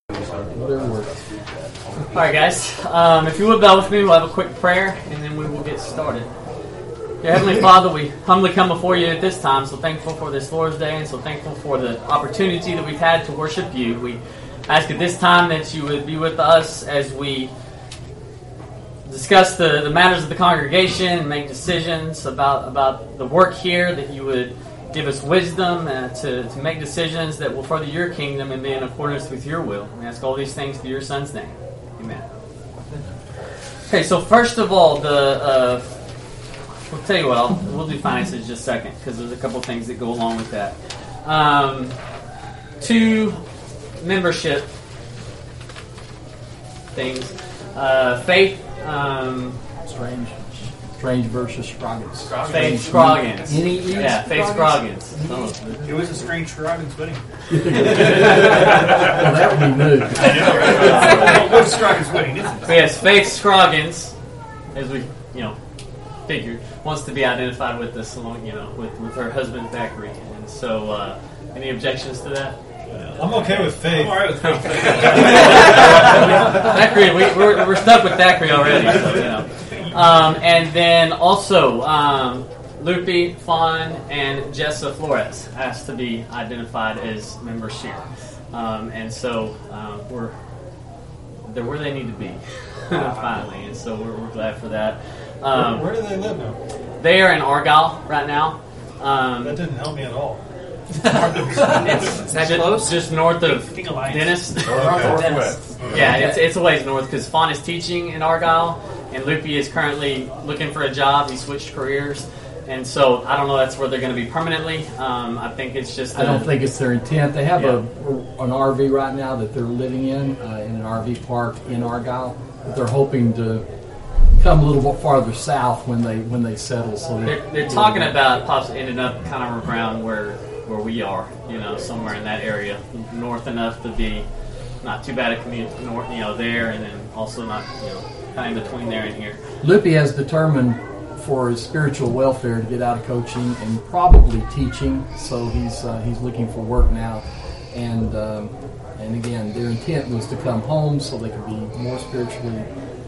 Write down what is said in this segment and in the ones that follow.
All right, guys. If you would bow with me, we'll have a quick prayer, and then we will get started. Dear Heavenly Father, we humbly come before you at this time, so thankful for this Lord's Day, and so thankful for the opportunity that we've had to worship you. We ask at this time that you would be with us as we discuss the matters of the congregation and make decisions about the work here, that you would give us wisdom to make decisions that will further your kingdom and be in accordance with your will. We ask all these things through your Son's name. Amen. Okay, so first of all, we'll tell you what, we'll do finances just a second, because there's a couple things that go along with that. 2 membership things. Faith. Strange versus Scroggins. Faith Scroggins. Yeah, Faith Scroggins. It was a strange Scroggins wedding. Well, that would be new. It was a Scroggins wedding, isn't it? So yes, Faith Scroggins, as we figured, wants to be identified with this along, with her husband Thackeray. And so, any objections to that? I'm okay with Faith. I'm alright with Faith. Thackeray, we're stuck with Thackeray already. So, and then also, Lupe, Fawn, and Jessa Flores asked to be identified as members here. And so they're where they need to be, finally. And so we're glad for that. Where do they live now? They are in Argyle right now. That didn't help me at all. Is that close? Just north of Dennis. Yeah, it's a ways north, because Fawn is teaching in Argyle, and Lupe is currently looking for a job. He switched careers, and so I don't know that's where they're going to be permanently. I think it's just. I don't think it's their intent. They have an RV right now that they're living in an RV park in Argyle, but they're hoping to come a little bit farther south when they settle. So they're talking about possibly ending up kind of around where we are, somewhere in that area, north enough to be not too bad a commute north, there, and then also not, kind of in between there and here. Lupe has determined for his spiritual welfare to get out of coaching and probably teaching, so he's looking for work now, and again, their intent was to come home so they could be more spiritually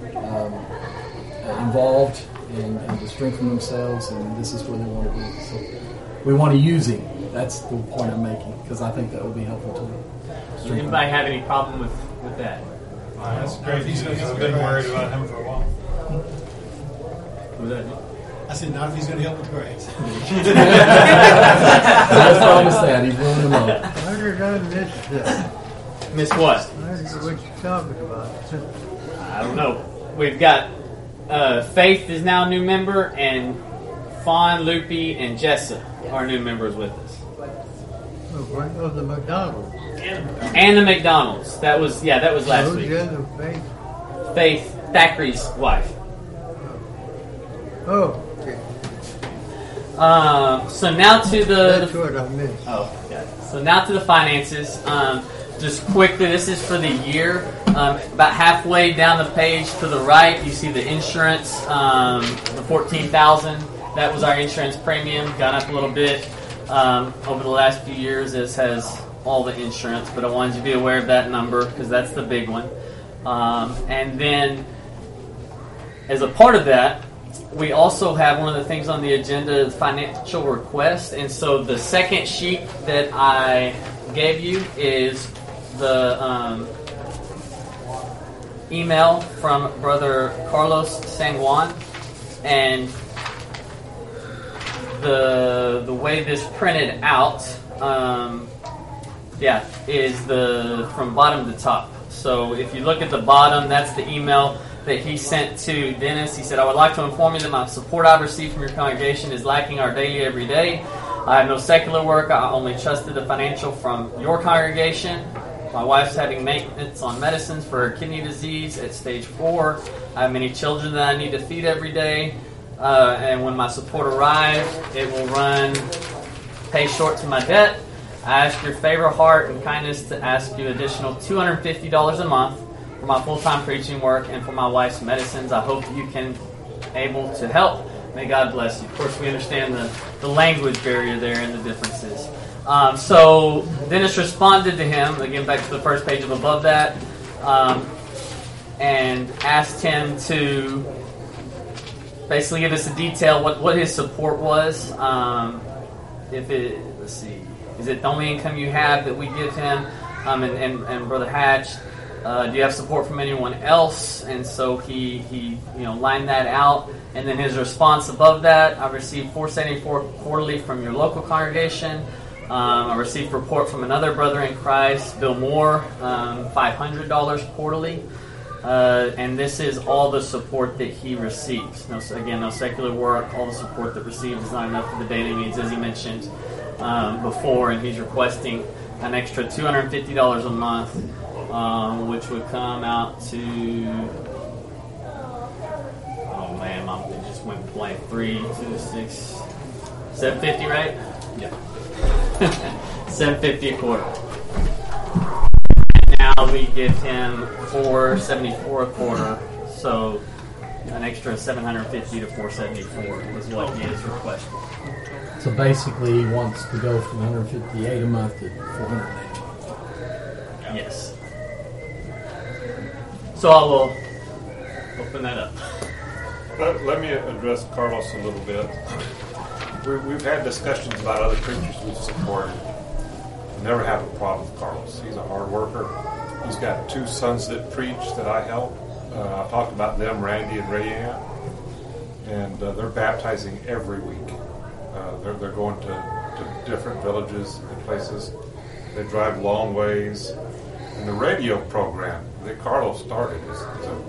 involved and to strengthen themselves, and this is where they want to be. So we want to use him. That's the point I'm making, because I think that will be helpful to them. Does anybody have any problem with that? That's great. I've been worried about him for a while. Was that? I said, not if he's going to help with grades. I promised that. He's willing to know. How did I miss that? Miss what? What you talking about? I don't know. We've got Faith is now a new member, and Fawn, Lupe, and Jessa are new members with us. Of the McDonald's. And the McDonald's. That was last week. The other Faith. Faith, Thackeray's wife. Oh, okay. So now to That's what I missed. Oh, yeah. So now to the finances. Just quickly, this is for the year. About halfway down the page to the right, you see the insurance, the $14,000. That was our insurance premium. Gone up a little bit over the last few years, as has all the insurance. But I wanted you to be aware of that number, because that's the big one. And then, as a part of that, we also have one of the things on the agenda, financial request. And so the second sheet that I gave you is the email from Brother Carlos San Juan, and the way this printed out, is from bottom to top. So if you look at the bottom, that's the email that he sent to Dennis. He said, "I would like to inform you that my support I've received from your congregation is lacking our daily every day. I have no secular work. I only trusted the financial from your congregation. My wife's having maintenance on medicines for her kidney disease at stage 4. I have many children that I need to feed every day. And when my support arrives, it will pay short to my debt. I ask your favor, heart, and kindness to ask you additional $250 a month for my full-time preaching work and for my wife's medicines. I hope you can able to help. May God bless you." Of course, we understand the language barrier there and the differences. So Dennis responded to him, again back to the first page of above that, and asked him to basically give us a detail what his support was. Let's see, is it the only income you have that we give him? And Brother Hatch, do you have support from anyone else? And so he lined that out. And then his response above that, I received $474 quarterly from your local congregation. I received report from another brother in Christ, Bill Moore, $500 quarterly. And this is all the support that he receives. No secular work, all the support that received is not enough for the daily needs, as he mentioned before, and he's requesting an extra $250 a month, which would come out to, oh man, it just went blank, 3, 2, 6, $750, right? Yeah. $750 a quarter. Now we give him $474 a quarter, so an extra $750 to $474 is what he is requesting. So basically, he wants to go from $158 a month to $480 a month. Yes. So I will open that up. Let me address Carlos a little bit. We've had discussions about other preachers we've supported. Never have a problem with Carlos. He's a hard worker. He's got 2 sons that preach that I help. I talked about them, Randy and Rayanne, and they're baptizing every week. They're going to different villages and places. They drive long ways. And the radio program that Carlos started is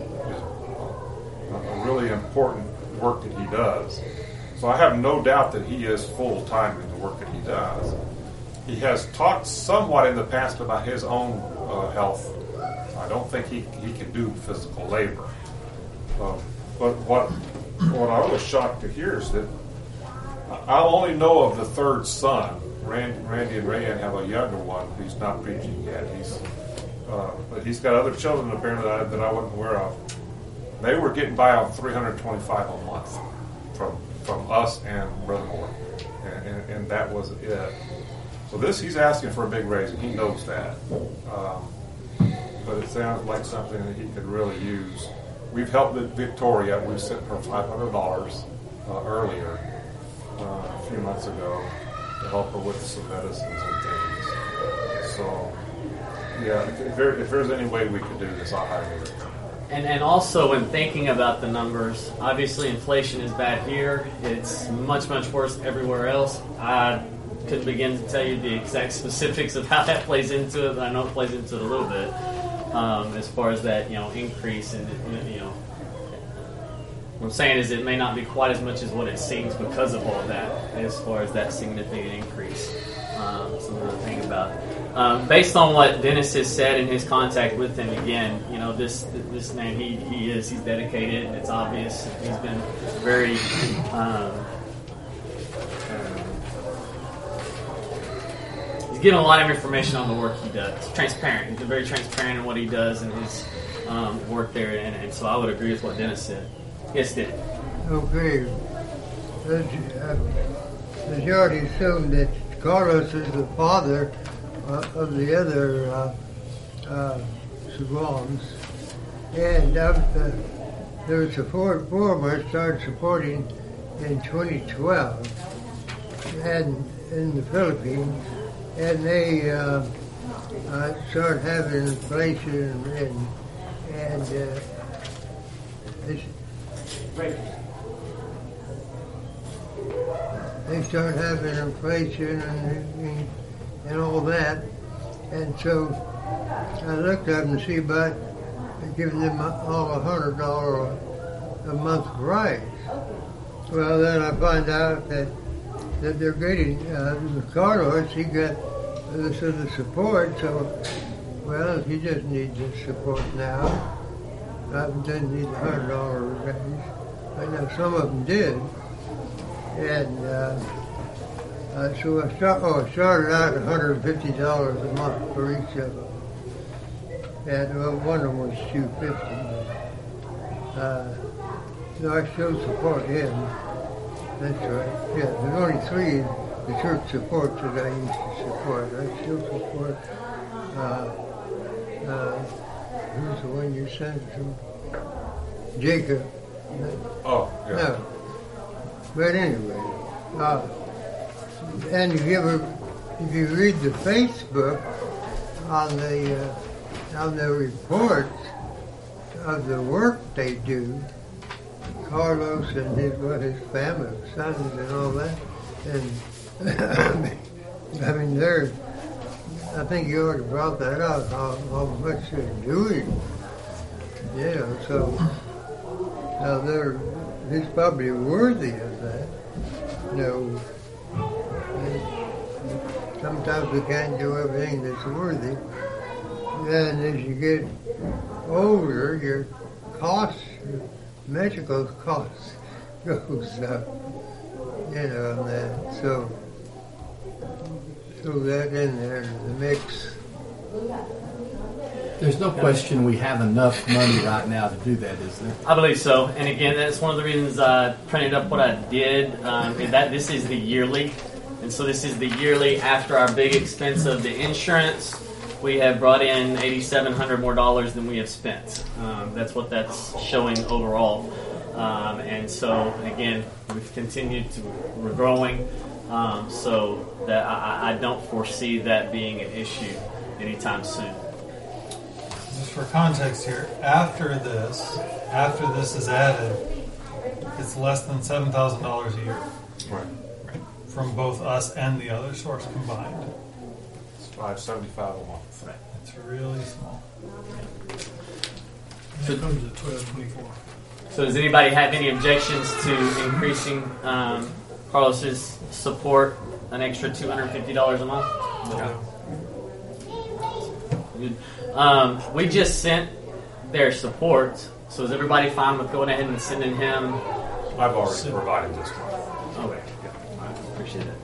a really important work that he does. So I have no doubt that he is full-time in the work that he does. He has talked somewhat in the past about his own health. I don't think he can do physical labor. But what I was shocked to hear is that I only know of the 3rd son. Randy and Rayanne have a younger one who's not preaching yet. But he's got other children apparently that I wasn't aware of. They were getting by on $325 a month from us and Brother Moore, and that was it. So he's asking for a big raise, and he knows that. But it sounds like something that he could really use. We've helped Victoria. We've sent her $500 earlier, a few months ago, to help her with some medicines and things. So, yeah, if there's any way we could do this, I'll highly recommend. And also, when thinking about the numbers, obviously inflation is bad here. It's much, much worse everywhere else. I couldn't begin to tell you the exact specifics of how that plays into it, but I know it plays into it a little bit as far as that increase. And what I'm saying is it may not be quite as much as what it seems because of all that, as far as that significant increase. Something to think about. Based on what Dennis has said in his contact with him, again, this man, he's dedicated, and it's obvious. He's been very he's given a lot of information on the work he does. It's transparent. He's been very transparent in what he does and his work there, and so I would agree with what Dennis said. Yes, Dennis. Okay. The majority assume that Carlos is the father of the other Suglons. And there was a four of us started supporting in 2012 and in the Philippines, and they started having inflation and they started having inflation and all that, and so I looked up and see about giving them all $100 a month rise. Well, then I find out that they're getting Carlos. He got the support, so well, he doesn't need the support now. Doesn't need $100 raise. I know some of them did. And so I started out at $150 a month for each of them. And one of them was $250. So I still support him. That's right. Yeah, there's only 3 the church supports that I used to support. I still support. Who's the one you sent to? Jacob. Oh, yeah. No. But anyway, and if you read the Facebook on the reports of the work they do, Carlos and his family, sons and all that, and I mean I think you already brought that up, how much they're doing. Yeah, so now he's probably worthy of that. Sometimes we can't do everything that's worthy. And as you get older, your medical costs goes up, and that. So throw that in there in the mix. There's no question we have enough money right now to do that, is there? I believe so. And again, that's one of the reasons I printed up what I did. This is the yearly. And so this is the yearly after our big expense of the insurance. We have brought in $8,700 more than we have spent. That's what that's showing overall. And so, again, we've continued we're growing. So that I don't foresee that being an issue anytime soon. Just for context here, after this is added, it's less than $7,000 a year. Right. From both us and the other source combined. It's $575 a month. Right. It's really small. That comes at $12.24. So does anybody have any objections to increasing Carlos's support an extra $250 a month? No. Good. We just sent their support, so is everybody fine with going ahead and sending him? I've already provided this one. Okay, I appreciate it.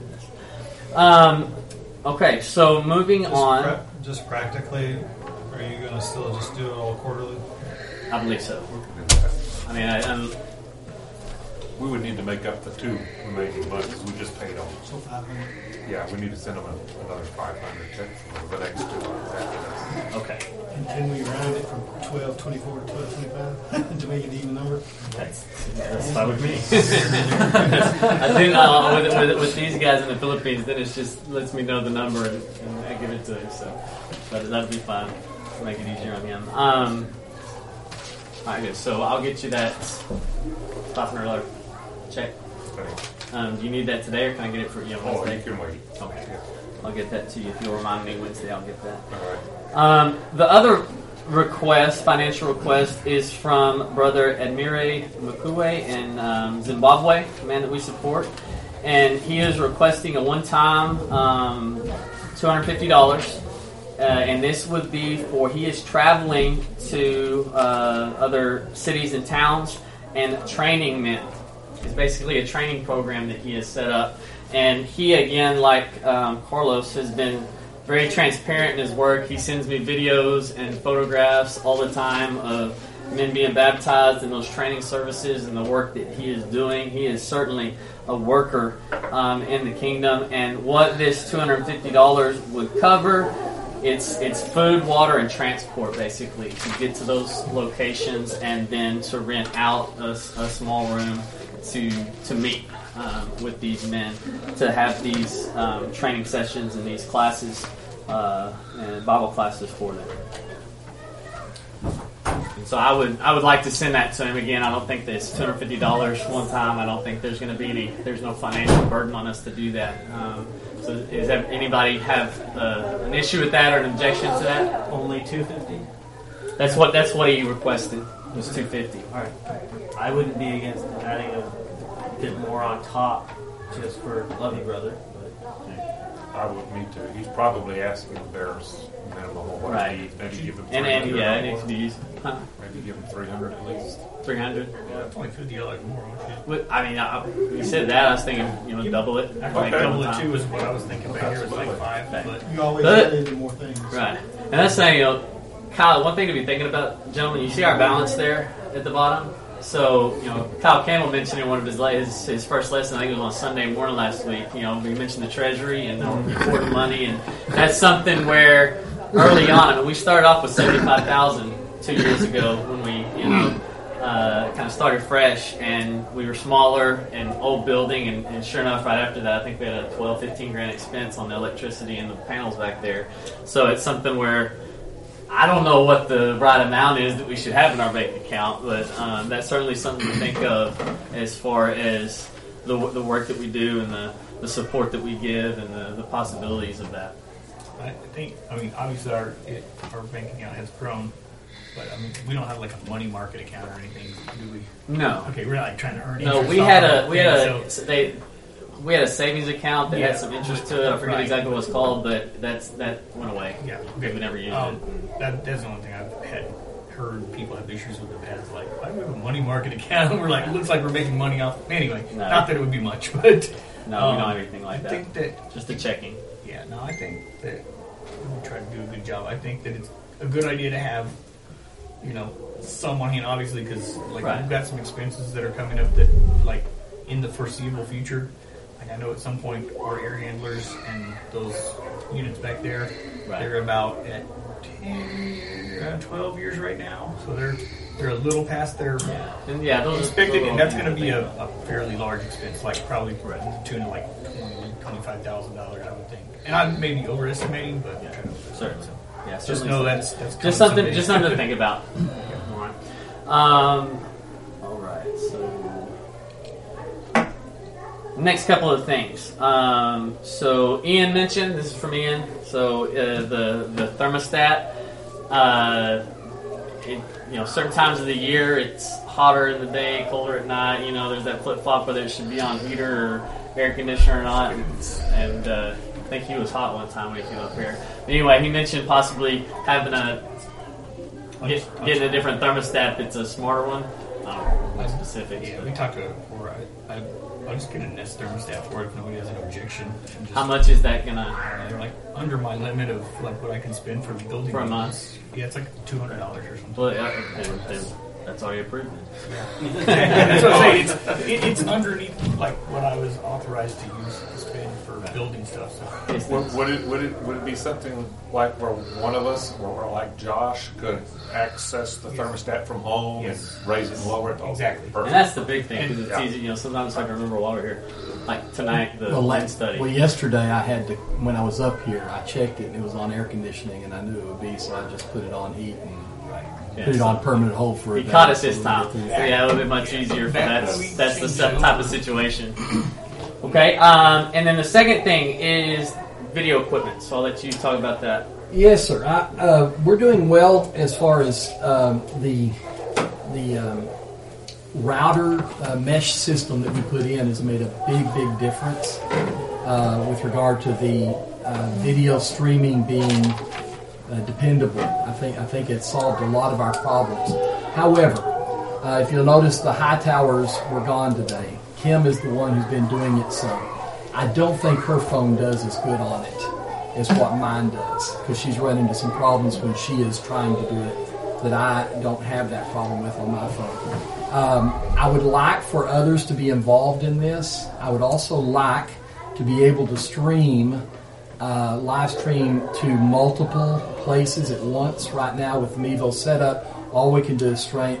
Okay, so moving on. Just practically, are you going to still just do it all quarterly? I believe so. I mean, we would need to make up the two remaining months because we just paid them. So 500. Yeah, we need to send them another 500 check for the next 2 months after this. okay. And can we round it from 12.24 to 12.25 to make it an even number? That's fine with me. I think with these guys in the Philippines, then it just lets me know the number and I give it to him. So that'll be fine. Make it easier on him. All right, good. So I'll get you that $500 check. Do you need that today, or can I get it for you on Wednesday? Oh, you can wait. Okay. I'll get that to you. If you'll remind me Wednesday, I'll get that. All right. The other financial request, is from Brother Admire Mukwe in Zimbabwe, a man that we support. And he is requesting a one-time $250. And this would be he is traveling to other cities and towns and training men. It's basically a training program that he has set up. And he, again, like Carlos, has been very transparent in his work. He sends me videos and photographs all the time of men being baptized in those training services and the work that he is doing. He is certainly a worker in the kingdom. And what this $250 would cover, it's food, water, and transport, basically, to get to those locations and then to rent out a small room to meet with these men, to have these training sessions and these classes and Bible classes for them. And so I would like to send that to him. Again, I don't think that it's $250 one time. I don't think there's going to be there's no financial burden on us to do that. So does anybody have an issue with that or an objection to that? Only $250? That's what he requested, was $250. All right. I wouldn't be against adding a bit more on top just for love you, brother. But I would need to. He's probably asking the bears minimum of what Right. he needs. Maybe give him And 300 yeah, or it needs to more. be used. Huh? Maybe give him 300 at least. 300. Yeah, it's only $50 more, won't you? I mean, you said that. I was thinking, double it. Actually, Like double it time. too is what I was thinking. Back here was like Absolutely. 5, Okay. but You always But- add into more things. Right. And that's saying, Kyle, one thing to be thinking about, gentlemen, you see our balance there at the bottom? So, Kyle Campbell mentioned in one of his first lesson, I think it was on Sunday morning last week, he mentioned the treasury and reporting money, and that's something where early on, we started off with $75,000 2 years ago when we, kind of started fresh, and we were smaller and old building, and sure enough, right after that, I think we had a 15 grand expense on the electricity and the panels back there. So it's something where I don't know what the right amount is that we should have in our bank account, but that's certainly something to think of as far as the work that we do and the support that we give and the possibilities of that. I think, obviously our bank account has grown, but we don't have like a money market account or anything, do we? No. Okay, we're not like trying to earn No, interest. we had a savings account that had some interest to it. I forget exactly what it's called, but that went away. Yeah, okay. We never used it. That's the only thing I've heard people have issues with. They've had like, why do we have a money market account? We're like, it looks like we're making money off. Anyway, not that it would be much, but no, we don't have anything like that. I think that just a checking. Yeah, no, I think that we try to do a good job. I think that it's a good idea to have, some money, and obviously because we've got some expenses that are coming up that like in the foreseeable future. I know at some point our air handlers and those units back there, they're about at 12 years right now, so they're a little past their those expected, and that's going to be a fairly large expense, like probably to the tune of like $25,000, I would think. And I may be overestimating, but certainly. So, yeah, just know that's just something to think about. All right, so. Next couple of things. So Ian mentioned, this is from Ian, so the thermostat, certain times of the year it's hotter in the day, colder at night, there's that flip-flop whether it should be on heater or air conditioner or not, and I think he was hot one time when he came up here. But anyway, he mentioned possibly having getting a different thermostat that's a smarter one. More specific. Yeah, we talked about it before. I'll just get a Nest thermostat for it if nobody has an objection. How much is that gonna? They're like under my limit of like what I can spend for building for a month. Yeah, it's like $200 or something. Well, that's already approved. Yeah. That's what I'm saying. It's underneath like what I was authorized to use to spend for building stuff. So. Would it be something like where one of us, or like Josh, could access the thermostat from home and raise it and lower it? Exactly. And that's the big thing because it's easy. Sometimes I can remember while we're here, like tonight, the land study. Well, yesterday I had to, when I was up here, I checked it and it was on air conditioning, and I knew it would be, so I just put it on heat and put it on permanent hold for a day. He caught us this time. Yeah, it would be much easier for that's the type of situation. Okay, and then the second thing is video equipment. So I'll let you talk about that. Yes, sir. We're doing well as far as the router mesh system that we put in has made a big difference with regard to the video streaming being dependable. I think it solved a lot of our problems. However, if you'll notice, the high towers were gone today. Kim is the one who's been doing it some. I don't think her phone does as good on it as what mine does, because she's run into some problems when she is trying to do it that I don't have that problem with on my phone. I would like for others to be involved in this. I would also like to be able to live stream to multiple places at once. Right now with the Mevo setup, all we can do is stream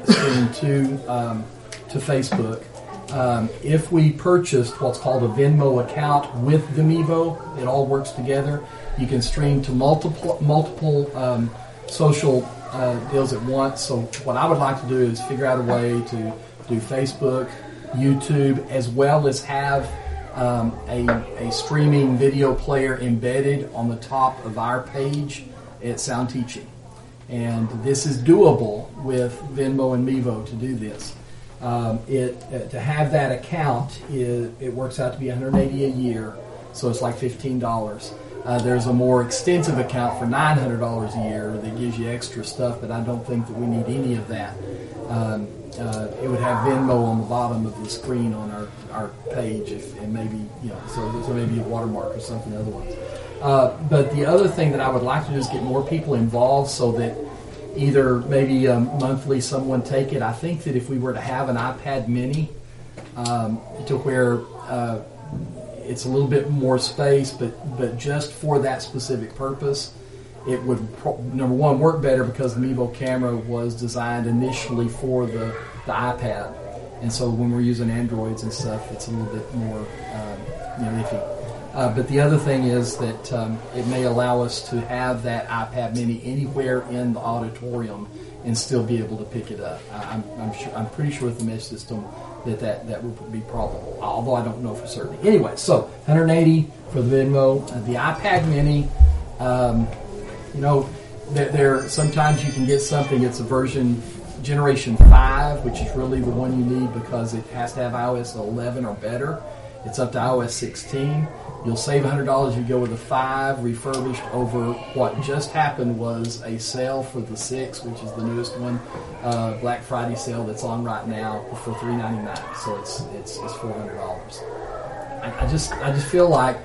to Facebook. If we purchased what's called a Venmo account with the Mevo, it all works together. You can stream to multiple social deals at once. So what I would like to do is figure out a way to do Facebook, YouTube, as well as have a streaming video player embedded on the top of our page at Sound Teaching. And this is doable with Venmo and Mevo to do this. To have that account, it works out to be $180 a year, so it's like $15. There's a more extensive account for $900 a year that gives you extra stuff, but I don't think that we need any of that. It would have Venmo on the bottom of the screen on our page, and maybe so maybe a watermark or something otherwise. But the other thing that I would like to do is get more people involved, so that either maybe monthly someone take it. I think that if we were to have an iPad mini to where it's a little bit more space, but just for that specific purpose, it would, number one, work better because the Mevo camera was designed initially for the iPad. And so when we're using Androids and stuff, it's a little bit more iffy. But the other thing is that it may allow us to have that iPad mini anywhere in the auditorium and still be able to pick it up. I'm pretty sure with the mesh system that would be probable, although I don't know for certain. Anyway, so 180 for the Venmo. The iPad mini, there sometimes you can get something. It's a version Generation 5, which is really the one you need because it has to have iOS 11 or better. It's up to iOS 16. You'll save $100 if you go with a 5 refurbished over what just happened was a sale for the 6, which is the newest one, Black Friday sale that's on right now for $399. So it's $400. I just feel like,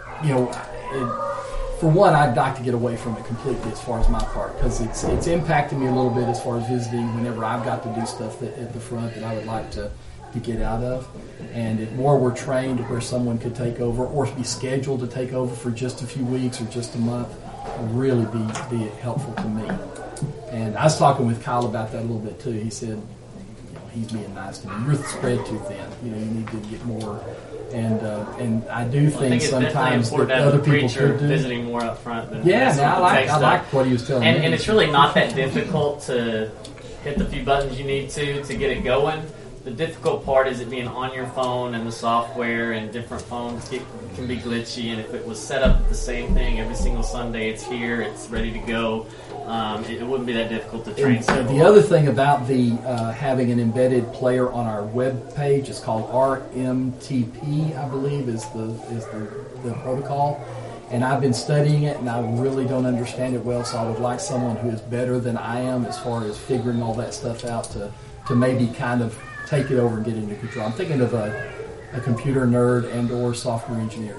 for one, I'd like to get away from it completely as far as my part because it's impacted me a little bit as far as visiting whenever I've got to do stuff at the front that I would like to get out of. And if more were trained where someone could take over or be scheduled to take over for just a few weeks or just a month, would really be helpful to me. And I was talking with Kyle about that a little bit too. He said, he's being nice to me. You're spread too thin. You need to get more. And I do think sometimes that other people could do. Visiting more up front than I like what he was telling me. And it's really not that difficult to hit the few buttons you need to get it going. The difficult part is it being on your phone and the software and different phones can be glitchy. And if it was set up the same thing every single Sunday, it's here, it's ready to go. It wouldn't be that difficult to train. The other thing about the having an embedded player on our web page is called RMTP, I believe, is the protocol. And I've been studying it, and I really don't understand it well. So I would like someone who is better than I am as far as figuring all that stuff out to maybe kind of take it over and get into control. I'm thinking of a computer nerd and or software engineers.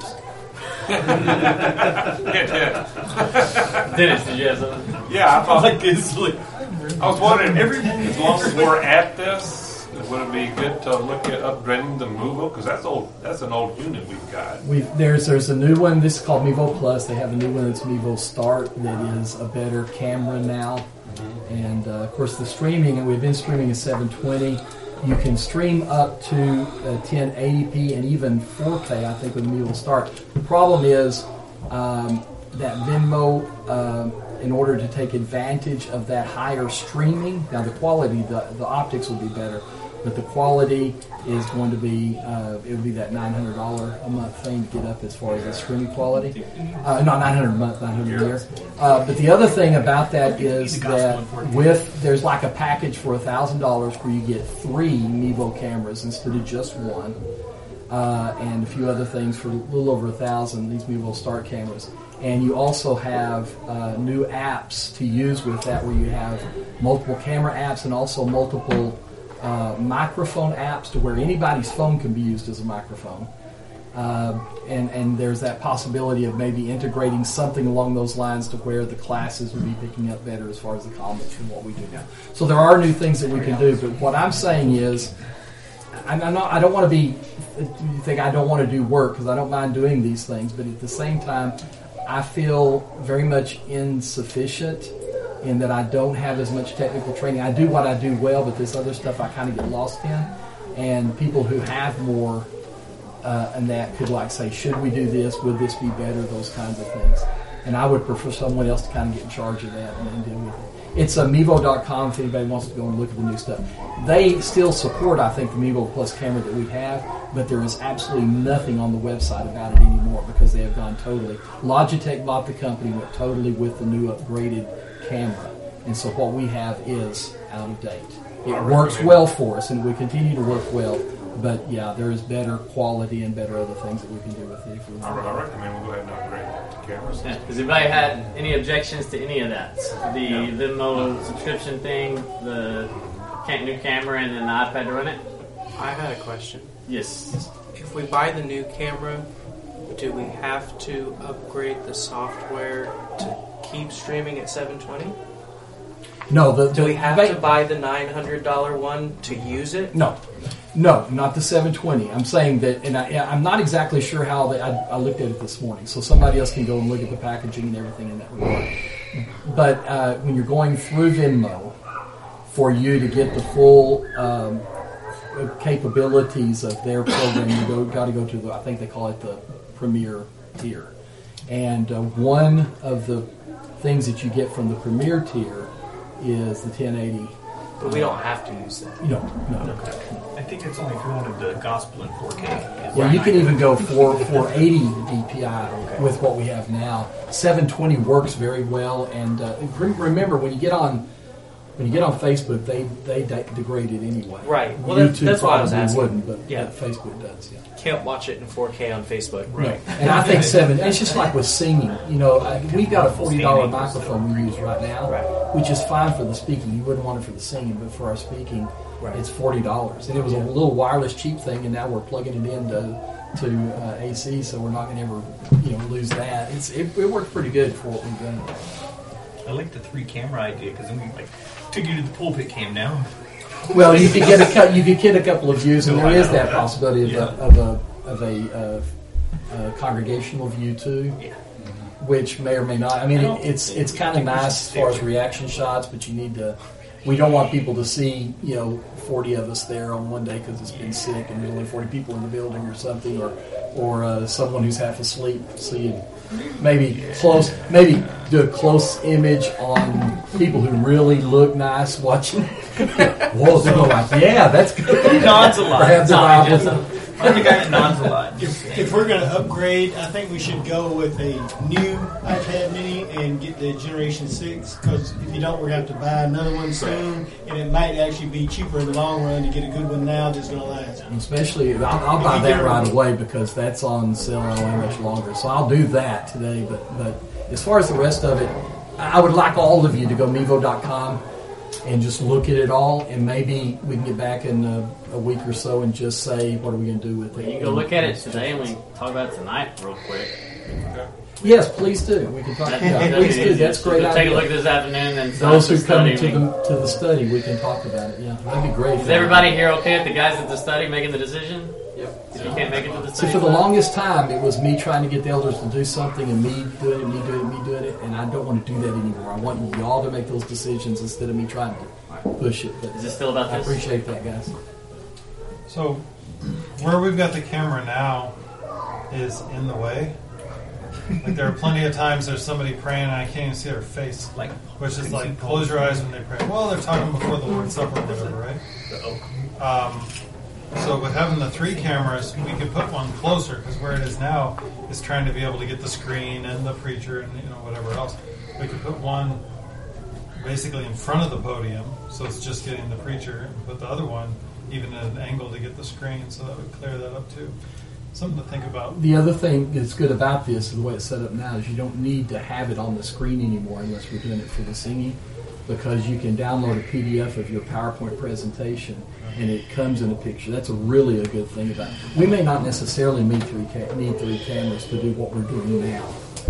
Dennis, did you have something? Yeah, I was wondering, as long as we're at this, would it be good to look at upgrading the Mevo? Because that's an old unit we've got. There's a new one. This is called Mevo Plus. They have a new one that's Mevo Start that is a better camera now. Mm-hmm. And of course the streaming, and we've been streaming at 720. You can stream up to 1080p and even 4K, I think, with Mevo Start. The problem is that Venmo, in order to take advantage of that higher streaming, now the quality, the optics will be better, but the quality is going to be, it would be that $900 a month thing to get up as far as the streaming quality. Not $900 a month, $900 a year. But the other thing about that is that there's like a package for $1,000 where you get 3 Mevo cameras instead of just one. And a few other things for a little over $1,000, these Mevo Start cameras. And you also have new apps to use with that where you have multiple camera apps and also multiple microphone apps to where anybody's phone can be used as a microphone. And there's that possibility of maybe integrating something along those lines to where the classes would be picking up better as far as the comments from what we do now. So there are new things that we can do, but what I'm saying is I don't want to be, you think I don't want to do work because I don't mind doing these things, but at the same time, I feel very much insufficient in that I don't have as much technical training. I do what I do well, but this other stuff I kind of get lost in. And people who have more and that could say, should we do this? Would this be better? Those kinds of things. And I would prefer someone else to kind of get in charge of that and deal with it. It's Mevo.com if anybody wants to go and look at the new stuff. They still support, I think, the Mevo Plus camera that we have, but there is absolutely nothing on the website about it anymore because they have gone totally. Logitech bought the company, went totally with the new upgraded camera. And so what we have is out of date. It works well for us, and we continue to work well. But, yeah, there is better quality and better other things that we can do with it if we want to. I recommend we go ahead and upgrade the cameras. Yeah, has anybody had any objections to any of that? The Venmo subscription thing, the new camera, and then the iPad to run it? I had a question. Yes. If we buy the new camera, do we have to upgrade the software to keep streaming at 720? No, Do we have to buy the $900 one to use it? No, not the 720. I'm saying that, and I'm not exactly sure how I looked at it this morning, so somebody else can go and look at the packaging and everything in that regard. But when you're going through Venmo, for you to get the full capabilities of their program, you got to go to I think they call it the Premier tier. And one of the things that you get from the Premier tier is the 1080. But we don't have to use that. No. I think it's only if you wanted the gospel in 4K. Well, you can even go for 480 DPI with what we have now. 720 works very well, and remember when you get on Facebook, they degrade it anyway. Right. Well, YouTube that's why I was probably asking. wouldn't, but Yeah. Facebook does. Yeah. Can't watch it in 4K on Facebook. Right. And I think it's just like with singing. We've got a $40 microphone we use right now, which is fine for the speaking. You wouldn't want it for the singing, but for our speaking, it's $40. And it was a little wireless cheap thing, and now we're plugging it into AC, so we're not going to ever lose that. It worked pretty good for what we've done. I like the 3 camera idea because then we took you to the pulpit cam now. Well, you could get a couple of views, and there is that possibility of a congregational view too, which may or may not. I mean, it's kind of nice as far as reaction shots, but you need to. We don't want people to see 40 of us there on one day because it's been sick and there's only 40 people in the building or something, or someone who's half asleep. So you maybe do a close image on people who really look nice watching. Whoa, they're going like, yeah, that's good. Nods a lot. Perhaps I'm the guy that nods a lot. If we're going to upgrade, I think we should go with a new iPad mini and get the Generation 6, because if you don't, we're going to have to buy another one soon, and it might actually be cheaper in the long run to get a good one now that's going to last. Especially, I'll buy that right away because that's on sale I don't know how much longer. So I'll do that today, but as far as the rest of it, I would like all of you to go Mevo.com and just look at it all, and maybe we can get back in a week or so and just say, what are we going to do with it? You can go look at it today, and we can talk about it tonight real quick. Okay. Yes, please do. We can talk about it. Please do. That's a great We'll idea. take a look this afternoon. And those who come to the study, we can talk about it. Yeah, that'd be great. Is everybody here okay with the guys at the study making the decision? Yep. If you can't make it to the See, study, for the longest time, it was me trying to get the elders to do something and me doing it, and I don't want to do that anymore. I want y'all to make those decisions instead of me trying to push it. But is it still about I this? appreciate that, guys. So, where we've got the camera now is in the way. Like, there are plenty of times there's somebody praying and I can't even see their face. Which is like, close your eyes when they pray. Well, they're talking before the Lord's Supper or whatever, right? So with having the 3 cameras, we could put one closer, because where it is now is trying to be able to get the screen and the preacher and whatever else. We could put one basically in front of the podium, so it's just getting the preacher, and put the other one even at an angle to get the screen, so that would clear that up too. Something to think about. The other thing that's good about this, the way it's set up now, is you don't need to have it on the screen anymore unless we're doing it for the singing, because you can download a PDF of your PowerPoint presentation and it comes in a picture. That's really a good thing about it. We may not necessarily need 3 cameras to do what we're doing now,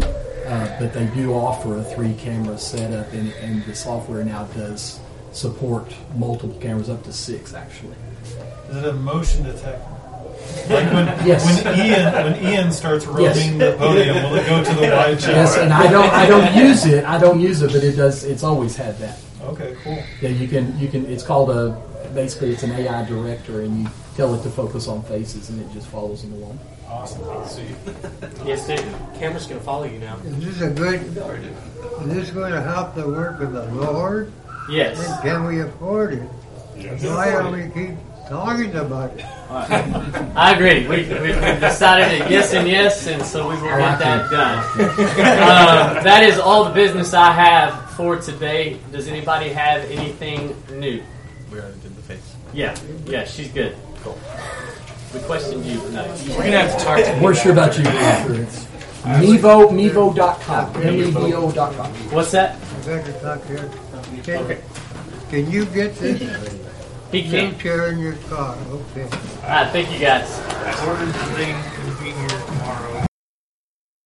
but they do offer a 3-camera setup, and the software now does support multiple cameras, up to 6 actually. Is it a motion detector? Like Yes. when Ian starts rotating the podium, will it go to the wide shot? Yes, and I don't use it. I don't use it, but it does. It's always had that. Okay, cool. Yeah, you can. It's called basically it's an AI director, and you tell it to focus on faces, and it just follows them along. Awesome. Yes, dude. Camera's going to follow you now. Is this going to help the work of the Lord? Yes. And can we afford it? Why don't we keep talking about it? I agree. We've decided that yes and yes, and so we will get that done. That is all the business I have for today. Does anybody have anything new? We already did the face. Yeah, she's good. Cool. We questioned you. No. We're going to have to talk to We're sure about you. Mevo.com. Mevo.com. What's that? I better talk here. Can you get this He can. picture in your car? Okay. All right, thank you guys. I ordered the thing. It'll be here tomorrow.